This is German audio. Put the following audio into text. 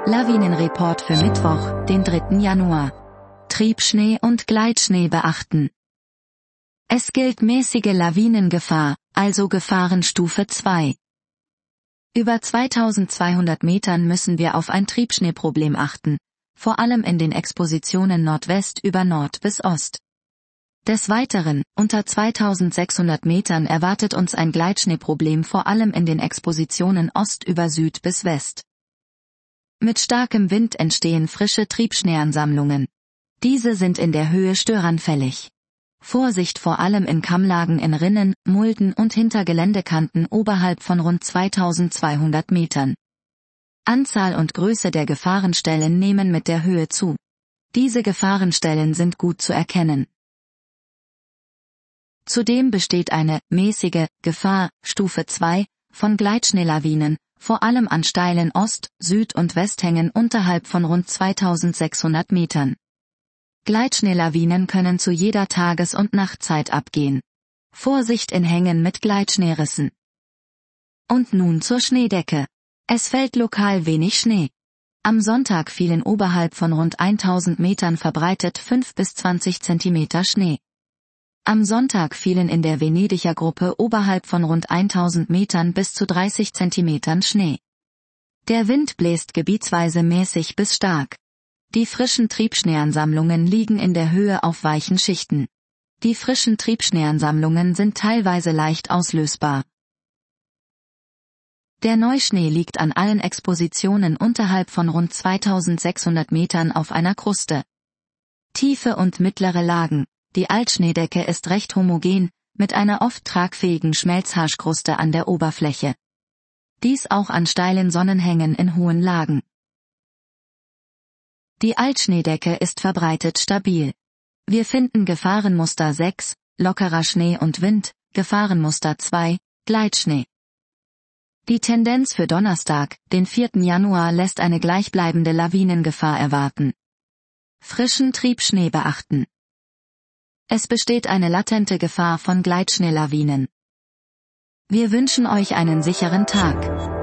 Lawinenreport für Mittwoch, den 3. Januar. Triebschnee und Gleitschnee beachten. Es gilt mäßige Lawinengefahr, also Gefahrenstufe 2. Über 2200 Metern müssen wir auf ein Triebschneeproblem achten, vor allem in den Expositionen Nordwest über Nord bis Ost. Des Weiteren, unter 2600 Metern erwartet uns ein Gleitschneeproblem vor allem in den Expositionen Ost über Süd bis West. Mit starkem Wind entstehen frische Triebschneeansammlungen. Diese sind in der Höhe störanfällig. Vorsicht vor allem in Kammlagen in Rinnen, Mulden und hinter Geländekanten oberhalb von rund 2200 Metern. Anzahl und Größe der Gefahrenstellen nehmen mit der Höhe zu. Diese Gefahrenstellen sind gut zu erkennen. Zudem besteht eine mäßige Gefahr, Stufe 2, von Gleitschneelawinen, vor allem an steilen Ost-, Süd- und Westhängen unterhalb von rund 2600 Metern. Gleitschneelawinen können zu jeder Tages- und Nachtzeit abgehen. Vorsicht in Hängen mit Gleitschneerissen. Und nun zur Schneedecke. Es fällt lokal wenig Schnee. Am Sonntag fielen oberhalb von rund 1000 Metern verbreitet 5 bis 20 Zentimeter Schnee. Am Sonntag fielen in der Venediger Gruppe oberhalb von rund 1000 Metern bis zu 30 Zentimetern Schnee. Der Wind bläst gebietsweise mäßig bis stark. Die frischen Triebschneeansammlungen liegen in der Höhe auf weichen Schichten. Die frischen Triebschneeansammlungen sind teilweise leicht auslösbar. Der Neuschnee liegt an allen Expositionen unterhalb von rund 2600 Metern auf einer Kruste. Tiefe und mittlere Lagen. Die Altschneedecke ist recht homogen, mit einer oft tragfähigen Schmelzhaarkruste an der Oberfläche. Dies auch an steilen Sonnenhängen in hohen Lagen. Die Altschneedecke ist verbreitet stabil. Wir finden Gefahrenmuster 6, lockerer Schnee und Wind, Gefahrenmuster 2, Gleitschnee. Die Tendenz für Donnerstag, den 4. Januar lässt eine gleichbleibende Lawinengefahr erwarten. Frischen Triebschnee beachten. Es besteht eine latente Gefahr von Gleitschneelawinen. Wir wünschen euch einen sicheren Tag.